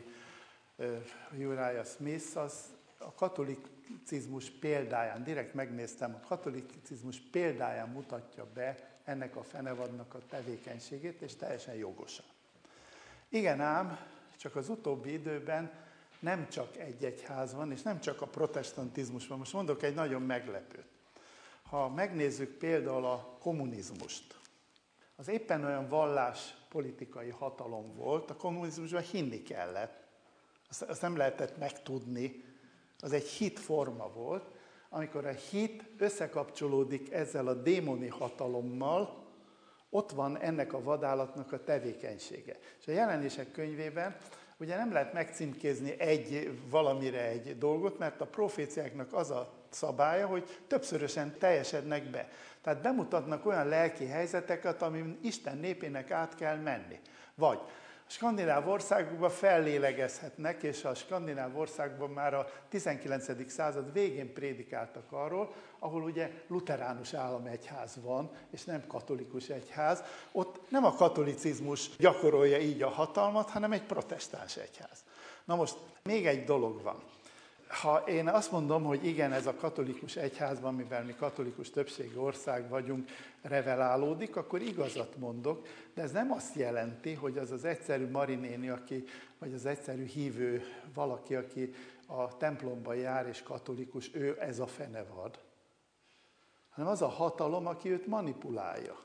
Uriah Smith, az a katolicizmus példáján, direkt megnéztem, a katolicizmus példáján mutatja be ennek a fenevadnak a tevékenységét, és teljesen jogosan. Igen ám, csak az utóbbi időben nem csak egy egyház van, és nem csak a protestantizmus van. Most mondok egy nagyon meglepőt. Ha megnézzük például a kommunizmust, az éppen olyan valláspolitikai hatalom volt, a kommunizmusban hinni kellett, azt nem lehetett megtudni, az egy hitforma volt, amikor a hit összekapcsolódik ezzel a démoni hatalommal, ott van ennek a vadállatnak a tevékenysége. És a Jelenések könyvében ugye nem lehet megcímkézni valamire egy dolgot, mert a proféciáknak az a szabálya, hogy többszörösen teljesednek be. Tehát bemutatnak olyan lelki helyzeteket, amin Isten népének át kell menni. Vagy a skandináv országokban fellélegezhetnek, és a skandináv országban már a 19. század végén prédikáltak arról, ahol ugye luteránus államegyház van, és nem katolikus egyház. Ott nem a katolicizmus gyakorolja így a hatalmat, hanem egy protestáns egyház. Na most még egy dolog van. Ha én azt mondom, hogy igen, ez a katolikus egyházban, mivel mi katolikus többségi ország vagyunk, revelálódik, akkor igazat mondok, de ez nem azt jelenti, hogy az az egyszerű marinéni, vagy az egyszerű hívő valaki, aki a templomban jár és katolikus, ő ez a fenevad. Hanem az a hatalom, aki őt manipulálja.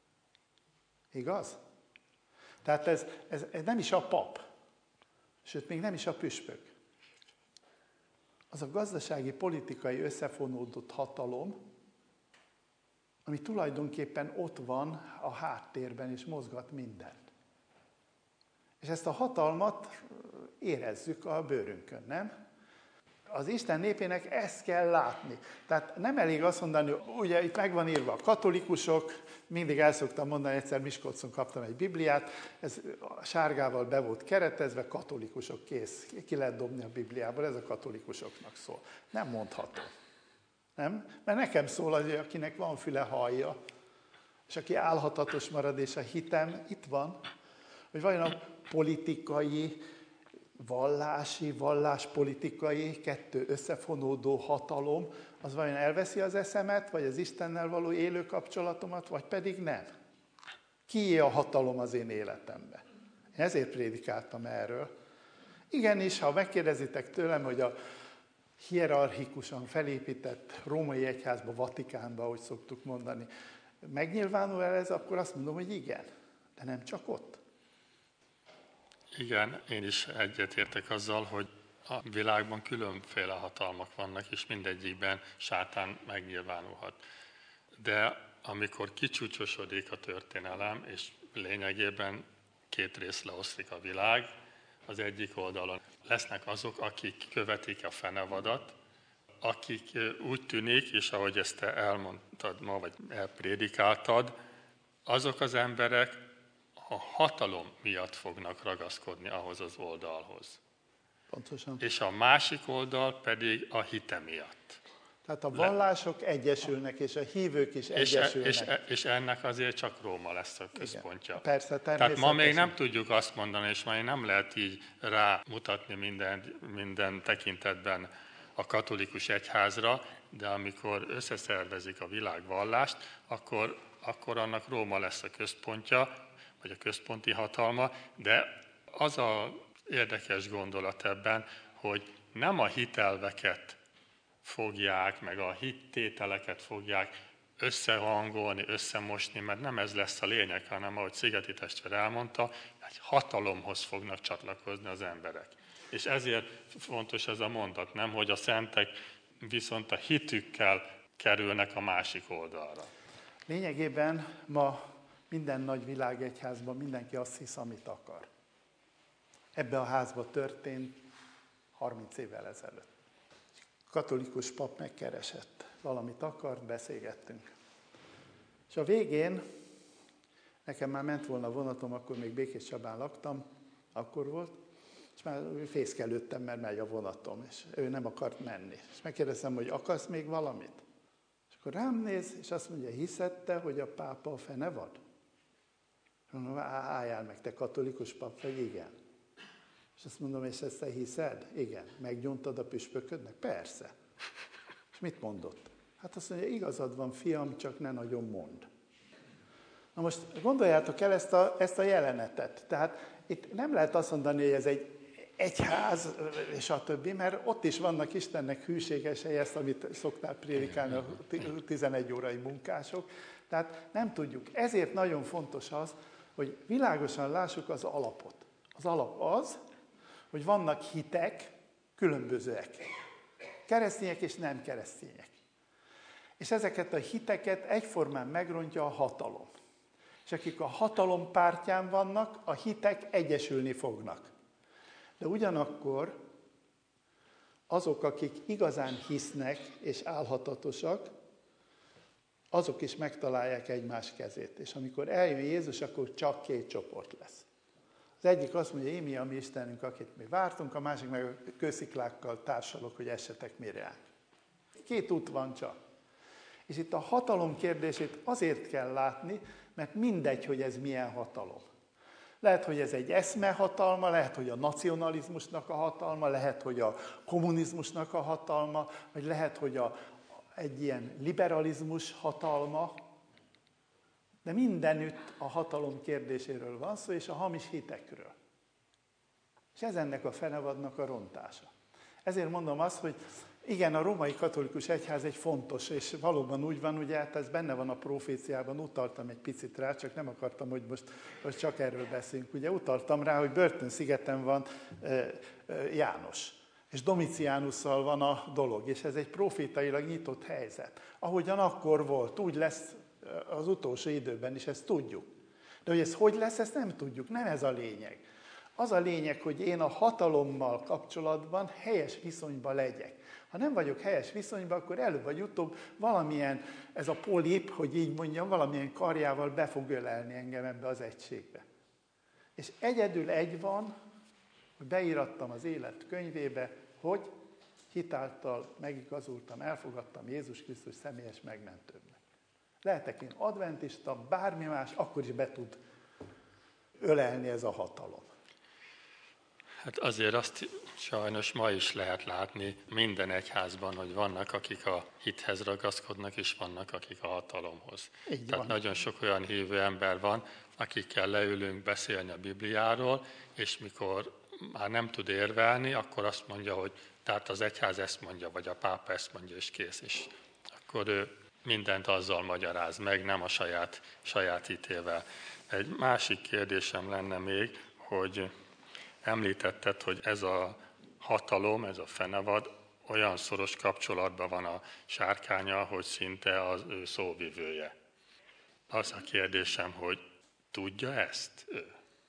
Igaz? Tehát ez nem is a pap, sőt, még nem is a püspök. Az a gazdasági, politikai összefonódott hatalom, ami tulajdonképpen ott van a háttérben, és mozgat mindent. És ezt a hatalmat érezzük a bőrünkön, nem? Az Isten népének ezt kell látni. Tehát nem elég azt mondani, ugye itt meg van írva a katolikusok, mindig el szoktam mondani, egyszer Miskolcon kaptam egy Bibliát, ez sárgával be volt keretezve, katolikusok, kész, ki lehet dobni a Bibliából, ez a katolikusoknak szól. Nem mondható. Nem? Mert nekem szól az, akinek van füle, hallja, és aki álhatatos marad, és a hitem itt van, hogy vajon a politikai, valláspolitikai, kettő összefonódó hatalom, az vajon elveszi az eszemet, vagy az Istennel való élő kapcsolatomat, vagy pedig nem? Kié a hatalom az én életemben? Én ezért prédikáltam erről. Igenis, ha megkérdezitek tőlem, hogy a hierarchikusan felépített római egyházba, Vatikánba, ahogy szoktuk mondani, megnyilvánul el ez, akkor azt mondom, hogy igen, de nem csak ott. Igen, én is egyetértek azzal, hogy a világban különféle hatalmak vannak, és mindegyikben sátán megnyilvánulhat. De amikor kicsúcsosodik a történelem, és lényegében két részre oszlik a világ, az egyik oldalon lesznek azok, akik követik a fenevadat, akik úgy tűnik, és ahogy ezt te elmondtad ma, vagy elprédikáltad, azok az emberek a hatalom miatt fognak ragaszkodni ahhoz az oldalhoz. Pontosan. És a másik oldal pedig a hite miatt. Tehát a vallások egyesülnek, és a hívők is egyesülnek. És ennek azért csak Róma lesz a központja. Igen, persze, tehát ma még nem tudjuk azt mondani, és ma nem lehet így rámutatni minden tekintetben a katolikus egyházra, de amikor összeszervezik a világ vallást, akkor annak Róma lesz a központja, vagy a központi hatalma, de az a érdekes gondolat ebben, hogy nem a hitelveket fogják, meg a hittételeket fogják összehangolni, összemosni, mert nem ez lesz a lényeg, hanem ahogy Szigeti testvér elmondta, egy hatalomhoz fognak csatlakozni az emberek. És ezért fontos ez a mondat, nem, hogy a szentek viszont a hitükkel kerülnek a másik oldalra. Lényegében ma minden nagy világegyházban mindenki azt hisz, amit akar. Ebbe a házba történt 30 évvel ezelőtt. Katolikus pap megkeresett, valamit akart, beszélgettünk. És a végén, nekem már ment volna vonatom, akkor még Békés Csabán laktam, akkor volt, és már fészkelődtem, mert megy a vonatom, és ő nem akart menni. És megkérdeztem, hogy akarsz még valamit? És akkor rám néz, és azt mondja, hiszed te, hogy a pápa a fenevad? Mondom, álljál meg, te katolikus pap vagy? Igen. És azt mondom, és ezt te hiszed? Igen. Meggyontad a püspöködnek? Persze. És mit mondott? Hát azt mondja, igazad van, fiam, csak ne nagyon mondd. Na most gondoljátok el ezt a jelenetet. Tehát itt nem lehet azt mondani, hogy ez egy egyház, és a többi, mert ott is vannak Istennek hűségesei, ezt, amit szokták prédikálni a 11 órai munkások. Tehát nem tudjuk. Ezért nagyon fontos az, hogy világosan lássuk az alapot. Az alap az, hogy vannak hitek, különbözőek. Keresztények és nem keresztények. És ezeket a hiteket egyformán megrontja a hatalom. És akik a hatalom pártján vannak, a hitek egyesülni fognak. De ugyanakkor azok, akik igazán hisznek és álhatatosak, azok is megtalálják egymás kezét. És amikor eljön Jézus, akkor csak két csoport lesz. Az egyik azt mondja, mi a mi Istenünk, akit mi vártunk, a másik meg a kősziklákkal társalok, hogy essetek mi reánk. Két út van csak. És itt a hatalom kérdését azért kell látni, mert mindegy, hogy ez milyen hatalom. Lehet, hogy ez egy eszme hatalma, lehet, hogy a nacionalizmusnak a hatalma, lehet, hogy a kommunizmusnak a hatalma, vagy lehet, hogy egy ilyen liberalizmus hatalma, de mindenütt a hatalom kérdéséről van szó, és a hamis hitekről. És ez ennek a fenevadnak a rontása. Ezért mondom azt, hogy igen, a római katolikus egyház egy fontos, és valóban úgy van, ugye, hát ez benne van a proféciában, utaltam egy picit rá, csak nem akartam, hogy most csak erről beszélünk. Ugye utaltam rá, hogy Börtön-szigeten van János, és Domitianusszal van a dolog, és ez egy profétailag nyitott helyzet. Ahogyan akkor volt, úgy lesz az utolsó időben is, ezt tudjuk. De hogy ez hogy lesz, ezt nem tudjuk, nem ez a lényeg. Az a lényeg, hogy én a hatalommal kapcsolatban helyes viszonyban legyek. Ha nem vagyok helyes viszonyban, akkor előbb vagy utóbb valamilyen, ez a polip, hogy így mondjam, valamilyen karjával be fog ölelni engem ebbe az egységbe. És egyedül egy van, hogy beírattam az élet könyvébe, hogy hitáltal megigazultam, elfogadtam Jézus Krisztus személyes megmentőmnek. Lehetek én adventista, bármi más, akkor is be tud ölelni ez a hatalom. Hát azért azt sajnos ma is lehet látni minden egyházban, hogy vannak, akik a hithez ragaszkodnak, és vannak, akik a hatalomhoz. Így Tehát van. nagyon sok olyan hívő ember van, akikkel leülünk beszélni a Bibliáról, és mikor már nem tud érvelni, akkor azt mondja, hogy tehát az egyház ezt mondja, vagy a pápa ezt mondja, és kész is. Akkor ő mindent azzal magyaráz meg, nem a saját hitével. Egy másik kérdésem lenne még, hogy említetted, hogy ez a hatalom, ez a fenevad olyan szoros kapcsolatban van a sárkánnyal, hogy szinte az ő szóvivője. Az a kérdésem, hogy tudja ezt ő?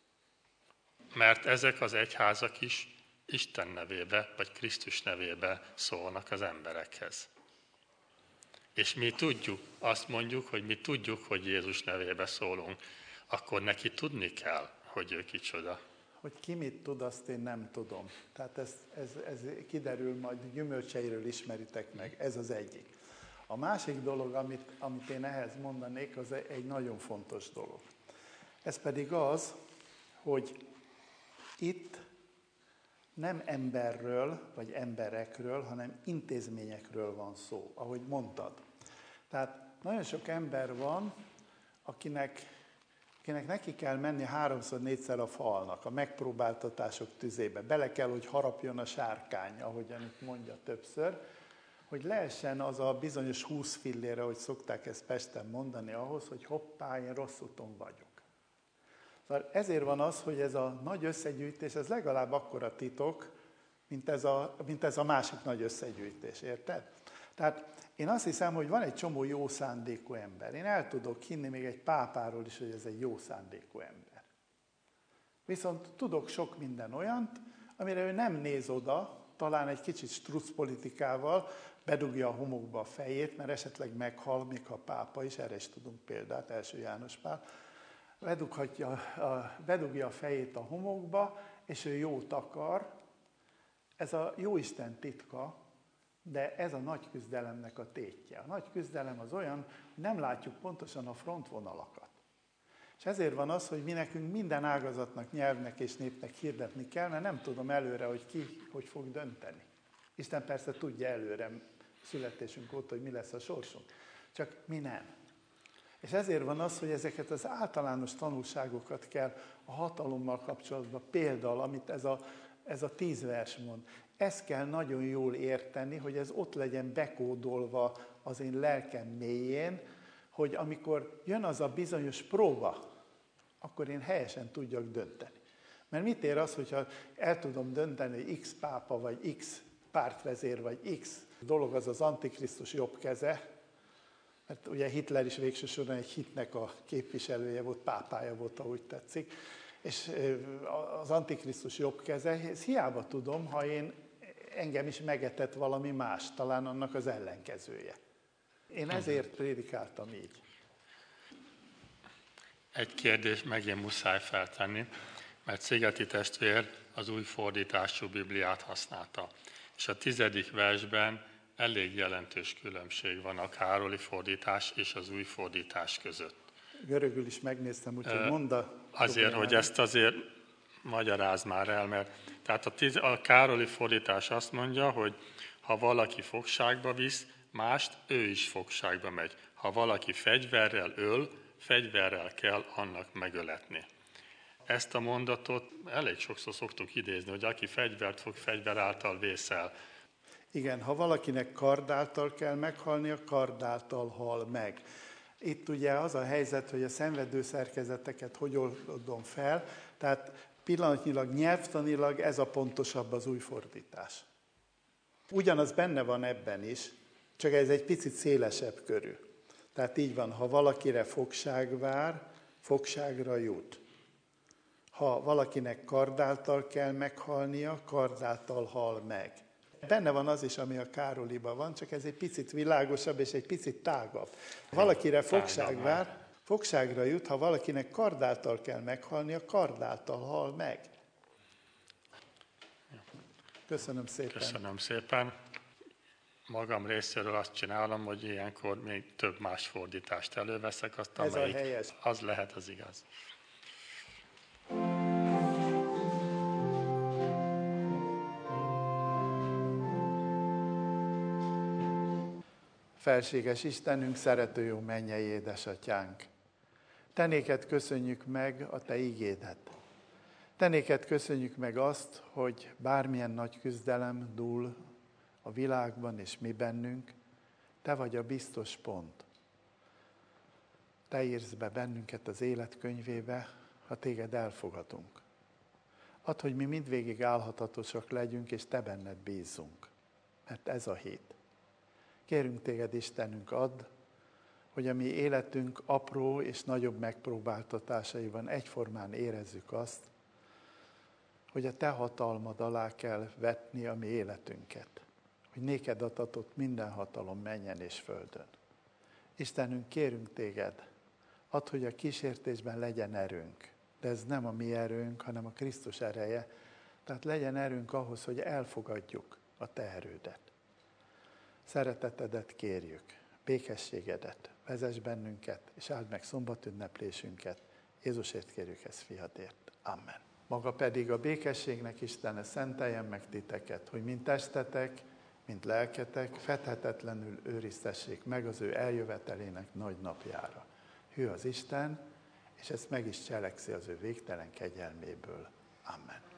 Mert ezek az egyházak is Isten nevébe, vagy Krisztus nevébe szólnak az emberekhez. És mi tudjuk, azt mondjuk, hogy mi tudjuk, hogy Jézus nevébe szólunk, akkor neki tudni kell, hogy ő kicsoda. Hogy ki mit tud, azt én nem tudom. Tehát ez kiderül, majd gyümölcseiről ismeritek meg, ez az egyik. A másik dolog, amit én ehhez mondanék, az egy nagyon fontos dolog. Ez pedig az, hogy itt nem emberről, vagy emberekről, hanem intézményekről van szó, ahogy mondtad. Tehát nagyon sok ember van, akinek akinek neki kell menni 3-4-szer a falnak, a megpróbáltatások tüzébe. Bele kell, hogy harapjon a sárkány, ahogyan itt mondja többször, hogy lehessen az a bizonyos 20 fillére, hogy szokták ezt Pesten mondani, ahhoz, hogy hoppá, én rossz úton vagyok. Szóval ezért van az, hogy ez a nagy összegyűjtés, ez legalább akkora titok, mint ez a másik nagy összegyűjtés, érted? Tehát én azt hiszem, hogy van egy csomó jó szándékú ember. Én el tudok hinni még egy pápáról is, hogy ez egy jó szándékú ember. Viszont tudok sok minden olyant, amire ő nem néz oda, talán egy kicsit struc politikával, bedugja a homokba a fejét, mert esetleg meghal, még ha pápa is, erre is tudunk példát, 1. János Pál, bedugja a fejét a homokba, és ő jót akar. Ez a Jóisten titka, de ez a nagy küzdelemnek a tétje. A nagy küzdelem az olyan, hogy nem látjuk pontosan a frontvonalakat. És ezért van az, hogy mi nekünk minden ágazatnak, nyelvnek és népnek hirdetni kell, mert nem tudom előre, hogy ki hogy fog dönteni. Isten persze tudja előre születésünk óta, hogy mi lesz a sorsunk. Csak mi nem. És ezért van az, hogy ezeket az általános tanulságokat kell a hatalommal kapcsolatban, például, amit ez a 10 vers mond, ezt kell nagyon jól érteni, hogy ez ott legyen bekódolva az én lelkem mélyén, hogy amikor jön az a bizonyos próba, akkor én helyesen tudjak dönteni. Mert mit ér az, hogyha el tudom dönteni, hogy X pápa, vagy X pártvezér, vagy X dolog az Antikrisztus jobb keze, mert ugye Hitler is végső soron egy hitnek a képviselője volt, pápája volt, ahogy tetszik, és az Antikrisztus jobb keze, ezt hiába tudom, ha engem is megetett valami más, talán annak az ellenkezője. Én ezért prédikáltam így. Egy kérdés megint muszáj feltenni, mert Szigeti testvér az új fordítású Bibliát használta. És a 10. versben elég jelentős különbség van a Károli fordítás és az új fordítás között. Görögül is megnéztem, úgyhogy mondd a azért, hogy ezt azért magyaráz már el, mert tehát a Károli fordítás azt mondja, hogy ha valaki fogságba visz, mást, ő is fogságba megy. Ha valaki fegyverrel öl, fegyverrel kell annak megöletni. Ezt a mondatot elég sokszor szoktuk idézni, hogy aki fegyvert fog, fegyver által vészel. Igen, ha valakinek kard által kell meghalni, a kard által hal meg. Itt ugye az a helyzet, hogy a szenvedő szerkezeteket hogy oldom fel, tehát pillanatnyilag, nyelvtanilag ez a pontosabb az új fordítás. Ugyanaz benne van ebben is, csak ez egy picit szélesebb körű. Tehát így van, ha valakire fogság vár, fogságra jut. Ha valakinek kard által kell meghalnia, kard által hal meg. Benne van az is, ami a Károliban van, csak ez egy picit világosabb és egy picit tágabb. Ha valakire fogság vár, fogságra jut, ha valakinek kard által kell meghalnia, kard által hal meg. Köszönöm szépen. Köszönöm szépen. Magam részéről azt csinálom, hogy ilyenkor még több más fordítást előveszek, azt amelyik az lehet az igaz. Felséges Istenünk, szerető jó mennyei édesatyánk! Te néked köszönjük meg a Te igédet. Te néked köszönjük meg azt, hogy bármilyen nagy küzdelem dúl a világban és mi bennünk, Te vagy a biztos pont. Te írsz be bennünket az élet könyvébe, ha Téged elfogadunk. Add, hogy mi mindvégig állhatatosak legyünk, és Te benned bízzunk, mert ez a hit. Kérünk Téged, Istenünk, add, hogy a mi életünk apró és nagyobb megpróbáltatásaiban egyformán érezzük azt, hogy a Te hatalmad alá kell vetni a mi életünket, hogy néked adatott minden hatalom mennyen és földön. Istenünk, kérünk Téged, add, hogy a kísértésben legyen erőnk, de ez nem a mi erőnk, hanem a Krisztus ereje, tehát legyen erőnk ahhoz, hogy elfogadjuk a Te erődet. Szeretetedet kérjük, békességedet, vezess bennünket, és áld meg szombatünneplésünket. Jézusért kérjük ezt, fiadért. Amen. Maga pedig a békességnek Istene szenteljen meg titeket, hogy mind testetek, mind lelketek fedhetetlenül őriztessék meg az ő eljövetelének nagy napjára. Hű az Isten, és ezt meg is cselekszi az ő végtelen kegyelméből. Amen.